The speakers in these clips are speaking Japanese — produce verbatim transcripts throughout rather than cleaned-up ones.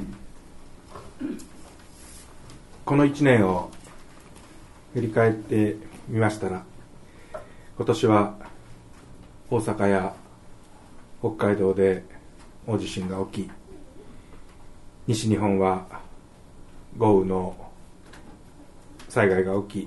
このいちねんを振り返ってみましたら、今年は大阪や北海道で大地震が起き、西日本は豪雨の災害が起き、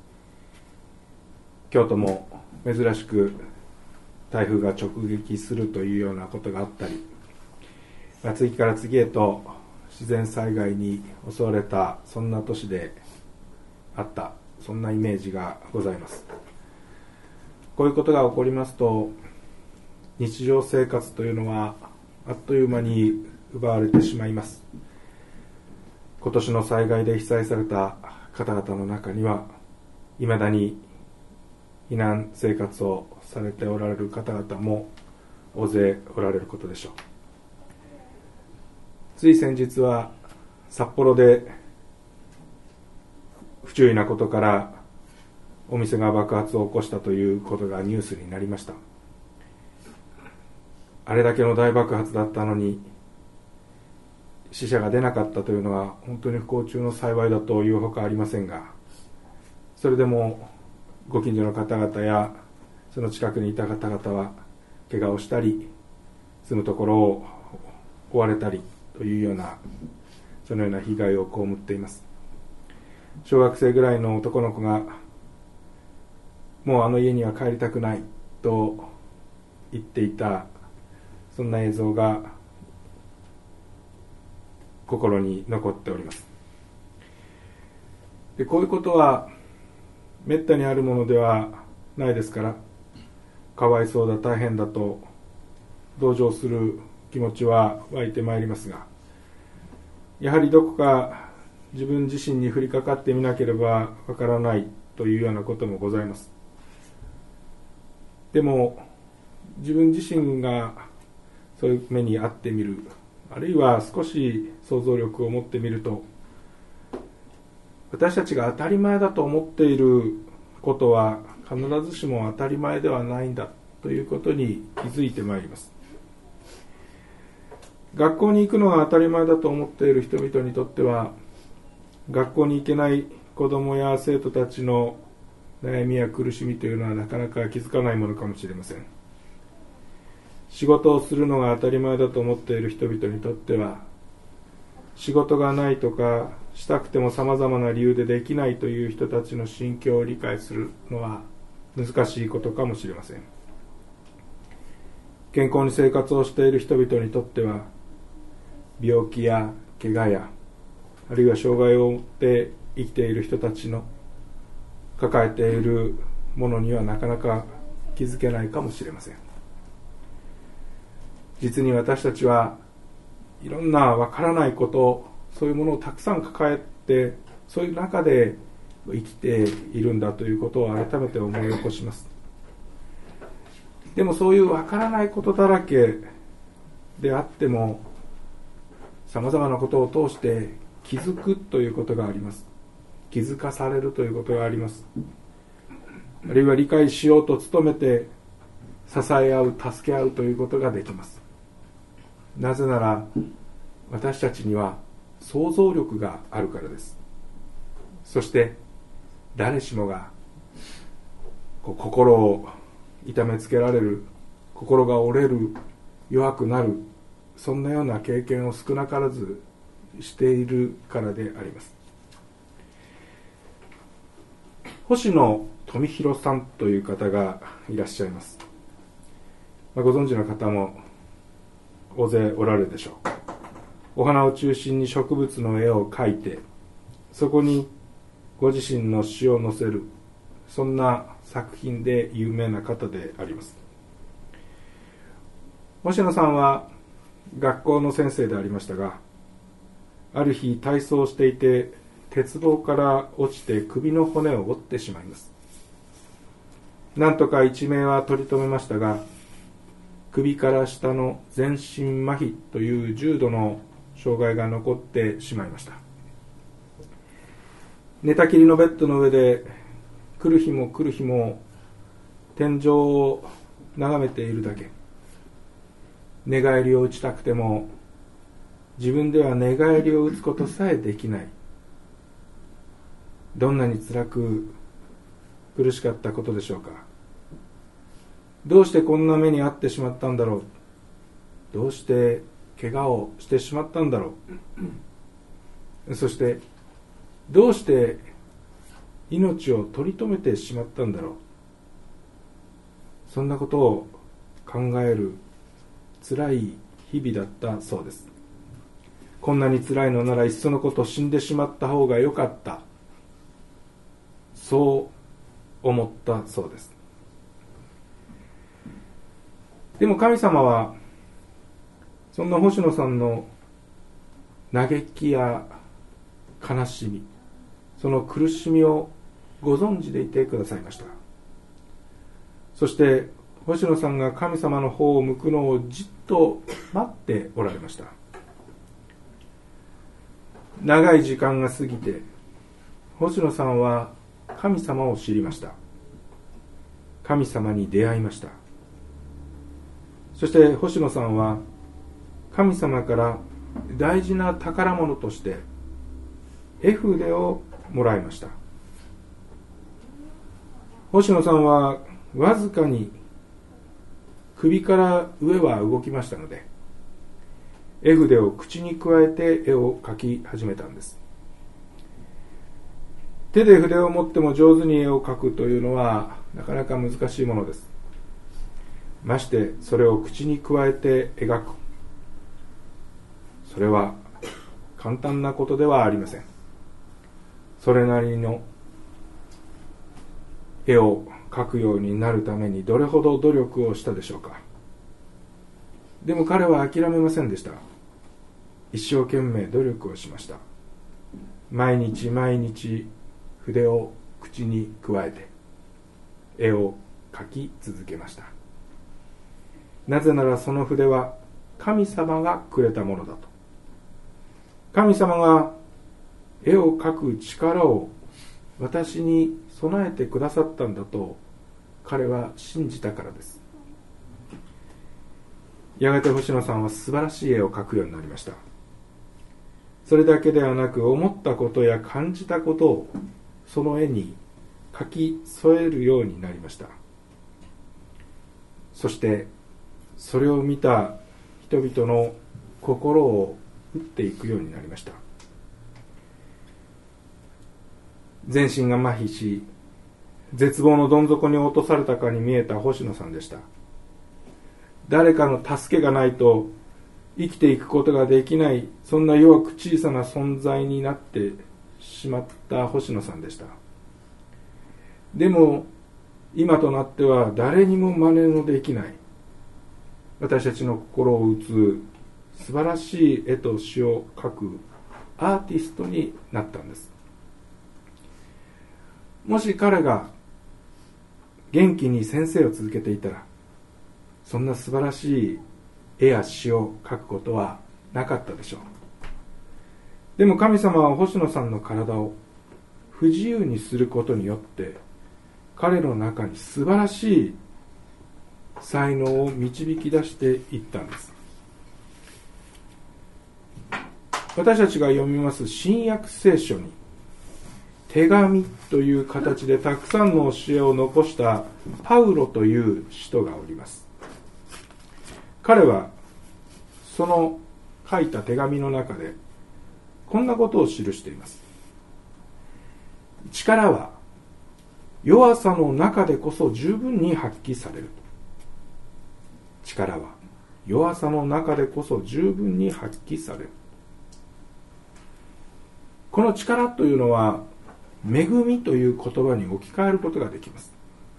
京都も珍しく台風が直撃するというようなことがあったり、次から次へと自然災害に襲われた、そんな年であった、そんなイメージがございます。こういうことが起こりますと、日常生活というのはあっという間に奪われてしまいます。今年の災害で被災された方々の中には、いまだに避難生活をされておられる方々も大勢おられることでしょう。つい先日は札幌で不注意なことからお店が爆発を起こしたということがニュースになりました。あれだけの大爆発だったのに死者が出なかったというのは本当に不幸中の幸いだというほかありませんが、それでもご近所の方々やその近くにいた方々は怪我をしたり、住むところを追われたりというような、そのような被害を被っています。小学生ぐらいの男の子が、もうあの家には帰りたくないと言っていた、そんな映像が心に残っております。で、こういうことはめったにあるものではないですから、かわいそうだ、大変だと同情する気持ちは湧いてまいりますが、やはりどこか自分自身に降りかかってみなければわからないというようなこともございます。でも自分自身がそういう目に遭ってみる、あるいは少し想像力を持ってみると、私たちが当たり前だと思っていることは必ずしも当たり前ではないんだということに気づいてまいります。学校に行くのが当たり前だと思っている人々にとっては、学校に行けない子どもや生徒たちの悩みや苦しみというのはなかなか気づかないものかもしれません。仕事をするのが当たり前だと思っている人々にとっては、仕事がないとかしたくてもさまざまな理由でできないという人たちの心境を理解するのは難しいことかもしれません。健康に生活をしている人々にとっては、病気や怪我やあるいは障害を持って生きている人たちの抱えているものにはなかなか気づけないかもしれません。実に私たちはいろんなわからないこと、そういうものをたくさん抱えて、そういう中で生きているんだということを改めて思い起こします。でもそういうわからないことだらけであっても、さまざまなことを通して気づくということがあります。気づかされるということがあります。あるいは理解しようと努めて支え合う、助け合うということができます。なぜなら私たちには想像力があるからです。そして誰しもがこう心を痛めつけられる、心が折れる、弱くなる、そんなような経験を少なからずしているからであります。星野富弘さんという方がいらっしゃいます。まあ、ご存知の方も大勢おられるでしょう。お花を中心に植物の絵を描いて、そこにご自身の詩を載せる、そんな作品で有名な方であります。星野さんは学校の先生でありましたが、ある日体操をしていて鉄棒から落ちて首の骨を折ってしまいます。なんとか一命は取り留めましたが、首から下の全身麻痺という重度の障害が残ってしまいました。寝たきりのベッドの上で来る日も来る日も天井を眺めているだけ。寝返りを打ちたくても自分では寝返りを打つことさえできない。どんなに辛く苦しかったことでしょうか。どうしてこんな目に遭ってしまったんだろう。どうして怪我をしてしまったんだろう。そしてどうして命を取り留めてしまったんだろう。そんなことを考える辛い日々だったそうです。こんなに辛いのならいっそのこと死んでしまった方がよかった、そう思ったそうです。でも神様はそんな星野さんの嘆きや悲しみ、その苦しみをご存知でいてくださいました。そして星野さんが神様の方を向くのをじっと待っておられました。長い時間が過ぎて星野さんは神様を知りました。神様に出会いました。そして星野さんは神様から大事な宝物として絵筆をもらいました。星野さんはわずかに首から上は動きましたので、絵筆を口にくわえて絵を描き始めたんです。手で筆を持っても上手に絵を描くというのはなかなか難しいものです。ましてそれを口にくわえて描く、それは簡単なことではありません。それなりの絵を描くようになるためにどれほど努力をしたでしょうか。でも彼は諦めませんでした。一生懸命努力をしました。毎日毎日筆を口にくわえて絵を描き続けました。なぜならその筆は神様がくれたものだと。神様が絵を描く力を私に備えてくださったんだと彼は信じたからです。やがて星野さんは素晴らしい絵を描くようになりました。それだけではなく、思ったことや感じたことをその絵に描き添えるようになりました。そしてそれを見た人々の心を打っていくようになりました。全身が麻痺し、絶望のどん底に落とされたかに見えた星野さんでした。誰かの助けがないと生きていくことができない、そんな弱く小さな存在になってしまった星野さんでした。でも今となっては誰にも真似のできない、私たちの心を打つ素晴らしい絵と詩を描くアーティストになったんです。もし彼が元気に先生を続けていたら、そんな素晴らしい絵や詩を描くことはなかったでしょう。でも神様は星野さんの体を不自由にすることによって彼の中に素晴らしい才能を導き出していったんです。私たちが読みます新約聖書に手紙という形でたくさんの教えを残したパウロという人がおります。彼はその書いた手紙の中でこんなことを記しています。力は弱さの中でこそ十分に発揮される。力は弱さの中でこそ十分に発揮される。この力というのは恵みという言葉に置き換えることができます。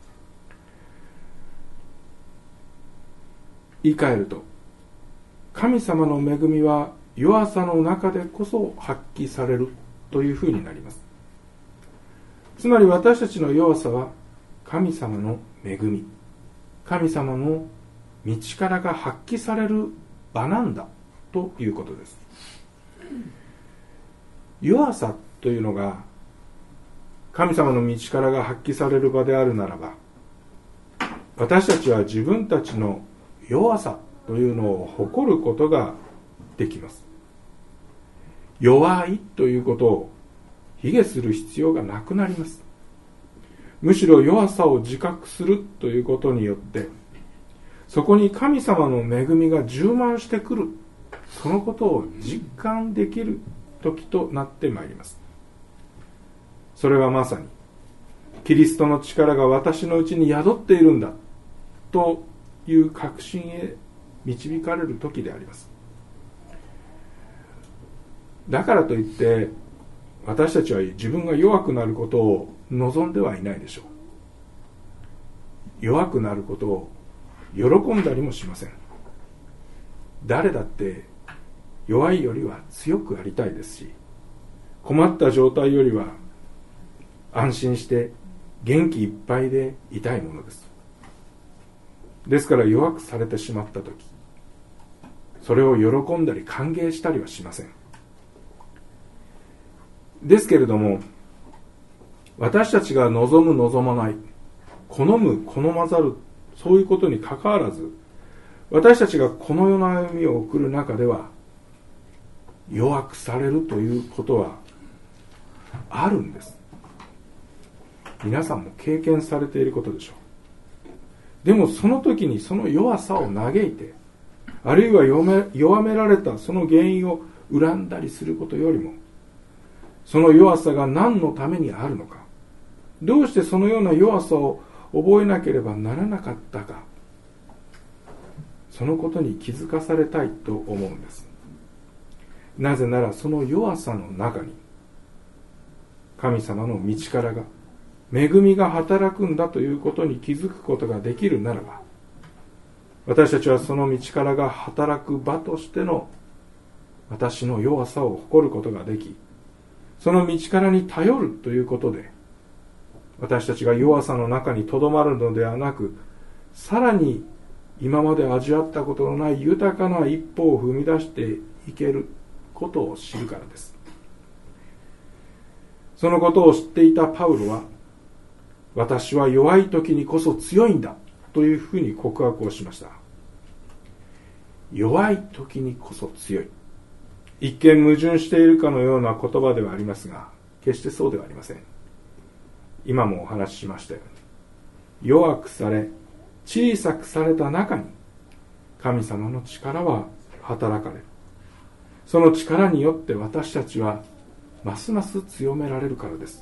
言い換えると、神様の恵みは弱さの中でこそ発揮されるというふうになります。つまり私たちの弱さは神様の恵み、神様の道からが発揮される場なんだということです。弱さというのが神様の道からが発揮される場であるならば、私たちは自分たちの弱さというのを誇ることができます。 弱いということを卑下する必要がなくなります。むしろ弱さを自覚するということによって、そこに神様の恵みが充満してくる、そのことを実感できる時となってまいります。それはまさにキリストの力が私のうちに宿っているんだという確信へ導かれる時であります。だからといって私たちは自分が弱くなることを望んではいないでしょう。弱くなることを喜んだりもしません。誰だって弱いよりは強くありたいですし、困った状態よりは安心して元気いっぱいでいたいものです。ですから弱くされてしまったとき、それを喜んだり歓迎したりはしません。ですけれども、私たちが望む望まない、好む好まざる、そういうことにかかわらず、私たちがこの世の歩みを送る中では弱くされるということはあるんです。皆さんも経験されていることでしょう。でもその時にその弱さを嘆いて、あるいは弱め、弱められたその原因を恨んだりすることよりも、その弱さが何のためにあるのか、どうしてそのような弱さを覚えなければならなかったか、そのことに気づかされたいと思うんです。なぜならその弱さの中に神様の道からが、恵みが働くんだということに気づくことができるならば、私たちはその道からが働く場としての私の弱さを誇ることができ、その道からに頼るということで、私たちが弱さの中にとどまるのではなく、さらに今まで味わったことのない豊かな一歩を踏み出していけることを知るからです。そのことを知っていたパウロは、私は弱い時にこそ強いんだというふうに告白をしました。弱い時にこそ強い。一見矛盾しているかのような言葉ではありますが、決してそうではありません。今もお話ししましたように、弱くされ小さくされた中に神様の力は働かれる。その力によって私たちはますます強められるからです。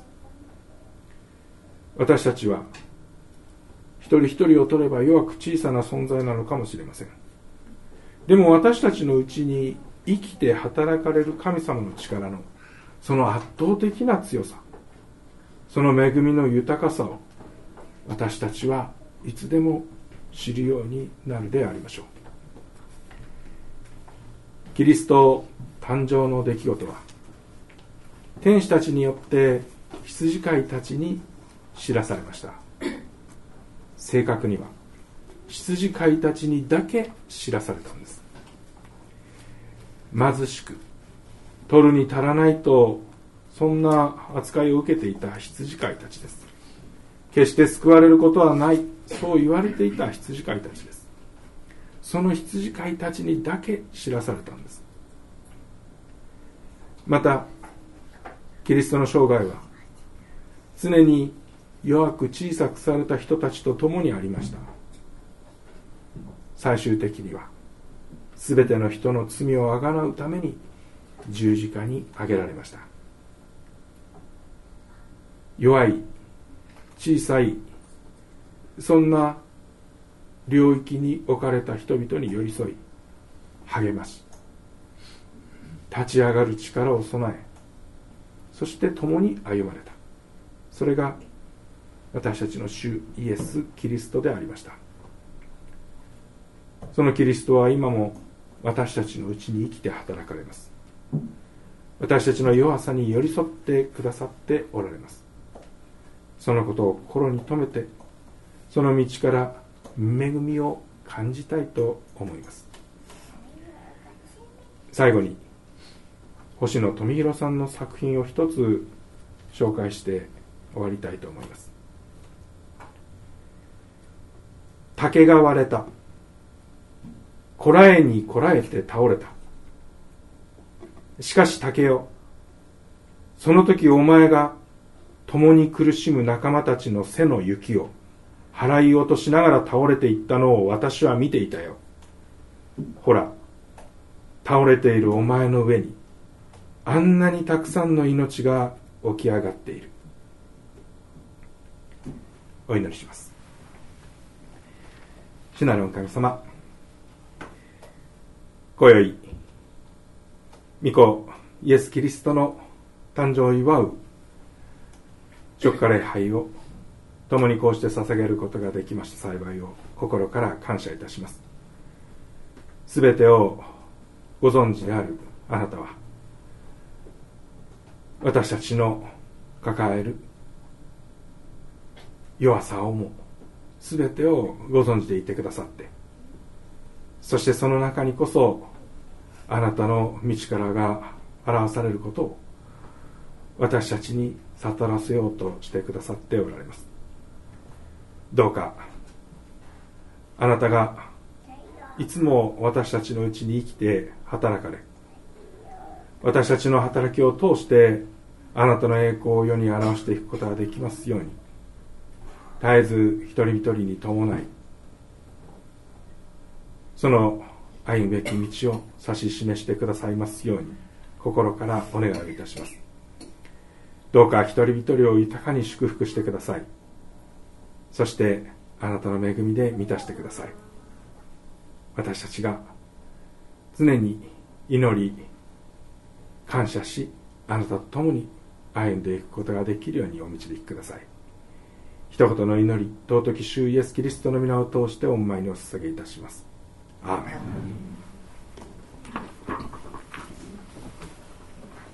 私たちは一人一人を取れば弱く小さな存在なのかもしれません。でも私たちのうちに生きて働かれる神様の力のその圧倒的な強さ、その恵みの豊かさを私たちはいつでも知るようになるでありましょう。キリスト誕生の出来事は天使たちによって羊飼いたちに知らされました。正確には羊飼いたちにだけ知らされたんです。貧しく取るに足らないと、そんな扱いを受けていた羊飼いたちです。決して救われることはない、そう言われていた羊飼いたちです。その羊飼いたちにだけ知らされたんです。またキリストの生涯は常に弱く小さくされた人たちと共にありました。最終的にはすべての人の罪をあがなうために十字架に上げられました。弱い小さいそんな領域に置かれた人々に寄り添い励まし、立ち上がる力を備え、そして共に歩まれた。それが私たちの主イエス・キリストでありました。そのキリストは今も私たちのうちに生きて働かれます。私たちの弱さに寄り添ってくださっておられます。そのことを心に留めて、その道から恵みを感じたいと思います。最後に星野富弘さんの作品を一つ紹介して終わりたいと思います。竹が割れた。こらえにこらえて倒れた。 しかし竹よ、その時お前が共に苦しむ仲間たちの背の雪を払い落としながら倒れていったのを私は見ていたよ。ほら、倒れているお前の上にあんなにたくさんの命が起き上がっている。お祈りします。主なる御神様、今宵御子イエス・キリストの誕生を祝う直下礼拝を共にこうして捧げることができました幸いを心から感謝いたします。すべてをご存知であるあなたは、私たちの抱える弱さをもすべてをご存知でいてくださって、そしてその中にこそあなたの道からが表されることを私たちに悟らせようとしてくださっておられます。どうかあなたがいつも私たちのうちに生きて働かれ、私たちの働きを通してあなたの栄光を世に表していくことができますように、絶えず一人一人に伴い、その歩むべき道を指し示してくださいますように心からお願いをいたします。どうか一人一人を豊かに祝福してください。そしてあなたの恵みで満たしてください。私たちが常に祈り感謝し、あなたと共に歩んでいくことができるようにお導きください。一言の祈り、尊き主イエスキリストの皆を通してお見舞いにお捧げいたします。アーメン。